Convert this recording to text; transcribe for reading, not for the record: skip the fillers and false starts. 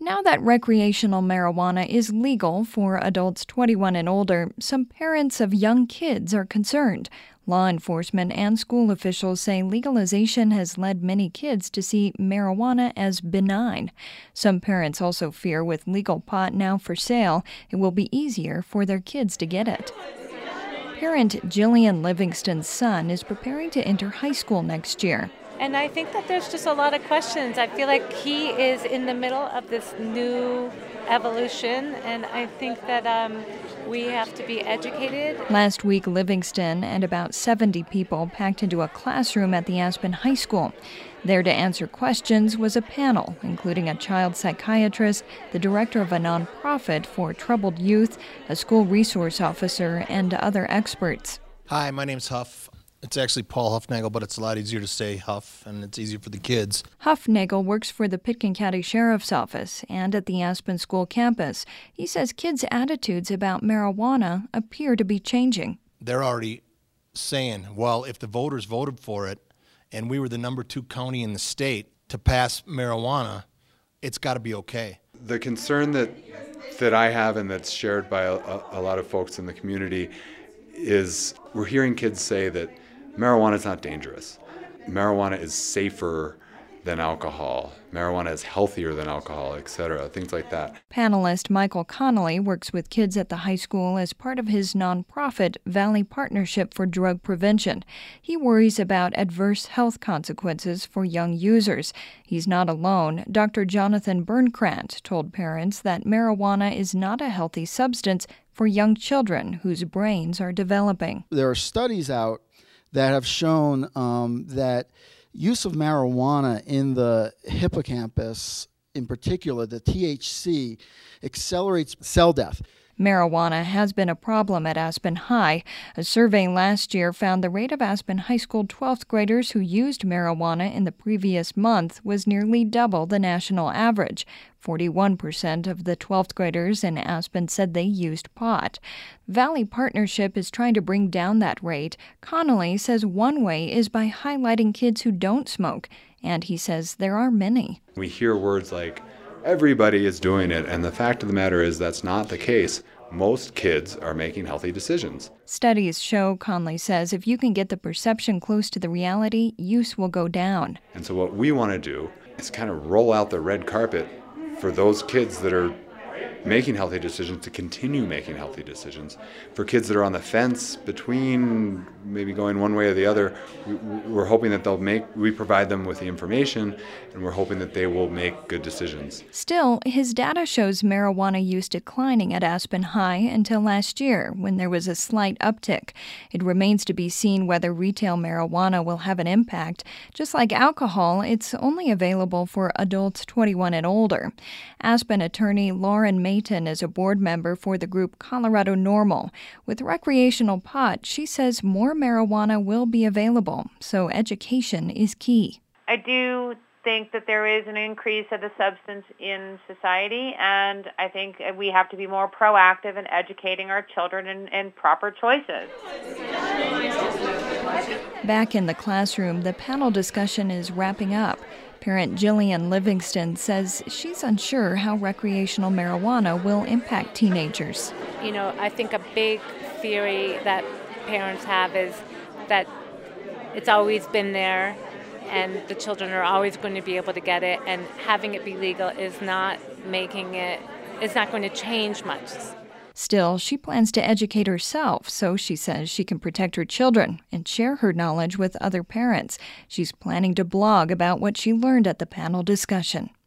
Now that recreational marijuana is legal for adults 21 and older, some parents of young kids are concerned. Law enforcement and school officials say legalization has led many kids to see marijuana as benign. Some parents also fear with legal pot now for sale, it will be easier for their kids to get it. Parent Jillian Livingston's son is preparing to enter high school next year. And I think that there's just a lot of questions. I feel like he is in the middle of this new evolution, and I think that we have to be educated. Last week, Livingston and about 70 people packed into a classroom at the Aspen High School. There to answer questions was a panel, including a child psychiatrist, the director of a nonprofit for troubled youth, a school resource officer, and other experts. Hi, my name's Huff. It's actually Paul Huffnagel, but it's a lot easier to say Huff, and it's easier for the kids. Huffnagel works for the Pitkin County Sheriff's Office and at the Aspen School campus. He says kids' attitudes about marijuana appear to be changing. They're already saying, well, if the voters voted for it, and we were the number 2 county in the state to pass marijuana, it's got to be okay. The concern that I have and that's shared by a lot of folks in the community is we're hearing kids say that marijuana is not dangerous. Marijuana is safer than alcohol. Marijuana is healthier than alcohol, etc., things like that. Panelist Michael Connolly works with kids at the high school as part of his nonprofit Valley Partnership for Drug Prevention. He worries about adverse health consequences for young users. He's not alone. Dr. Jonathan Bernkrant told parents that marijuana is not a healthy substance for young children whose brains are developing. There are studies out that have shown that use of marijuana in the hippocampus, in particular the THC, accelerates cell death. Marijuana has been a problem at Aspen High. A survey last year found the rate of Aspen High School 12th graders who used marijuana in the previous month was nearly double the national average. 41% of the 12th graders in Aspen said they used pot. Valley Partnership is trying to bring down that rate. Connolly says one way is by highlighting kids who don't smoke, and he says there are many. We hear words like, everybody is doing it, and the fact of the matter is that's not the case. Most kids are making healthy decisions. Studies show, Conley says, if you can get the perception close to the reality, use will go down. And so what we want to do is kind of roll out the red carpet for those kids that are making healthy decisions to continue making healthy decisions. For kids that are on the fence between maybe going one way or the other, we're hoping that we provide them with the information, and we're hoping that they will make good decisions. Still, his data shows marijuana use declining at Aspen High until last year, when there was a slight uptick. It remains to be seen whether retail marijuana will have an impact. Just like alcohol, it's only available for adults 21 and older. Aspen attorney Lauren Mayton is a board member for the group Colorado NORML. With recreational pot, she says more marijuana will be available, so education is key. I do think that there is an increase of the substance in society, and I think we have to be more proactive in educating our children in proper choices. Back in the classroom, the panel discussion is wrapping up. Parent Jillian Livingston says she's unsure how recreational marijuana will impact teenagers. You know, I think a big theory that parents have is that it's always been there and the children are always going to be able to get it, and having it be legal is not going to change much. Still, she plans to educate herself, so she says she can protect her children and share her knowledge with other parents. She's planning to blog about what she learned at the panel discussion.